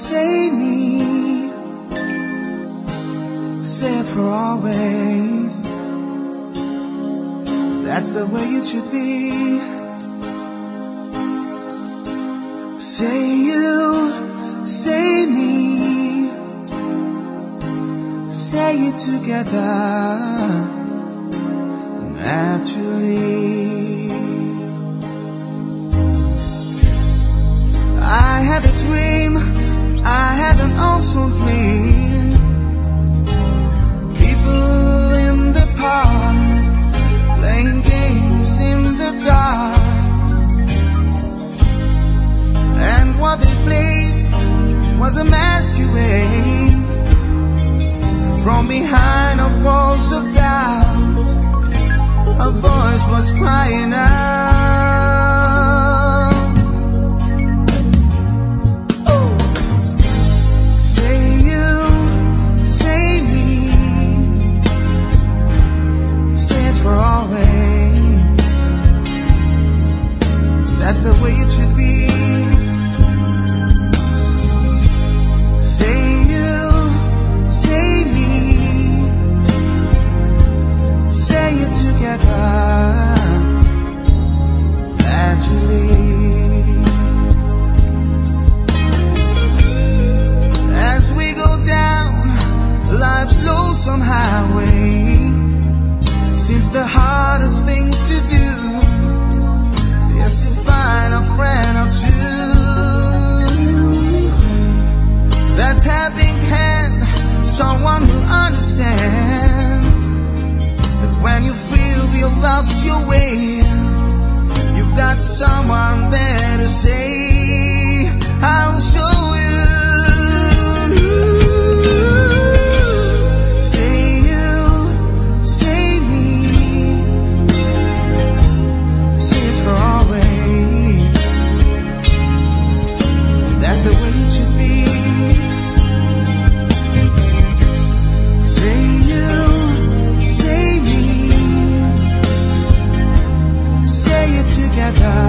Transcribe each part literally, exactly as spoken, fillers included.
say me, say it for always. That's the way it should be. Say you, say me, say it together, naturally. I had a dream, I had an awesome dream. People in the park, playing games in the dark. And what they played was a masquerade. From behind the walls of doubt, a voice was crying out. Oh. Say you, say me, say it for always. That's the way it should be. Say you, say me, say it together, naturally. As we go down life's lonesome highway, seems the hardest thing to do is to find a friend or two that's having hand, someone who understands that when you feel you lost your way, you've got someone there to say, I'll show you. Say you, say me, say it for always. That's the way it should be. Say you, say me, say it together,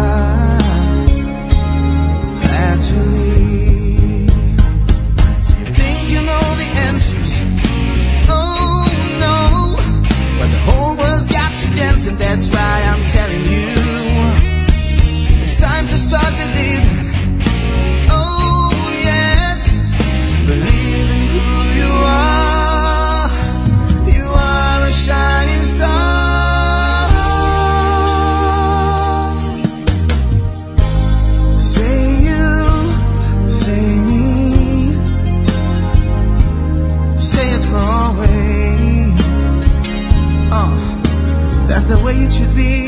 naturally. So you think you know the answers? Oh no, but the whole world's got you dancing. That's why I'm telling you, it's time to start believing. Oh yes, believe in who you are. You are a shining star. Say you, say me, say it for always. Oh, that's the way it should be.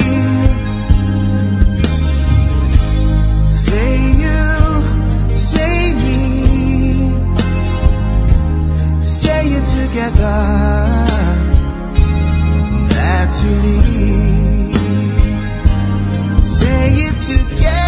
Say you, say me, say it together, naturally. Say it together.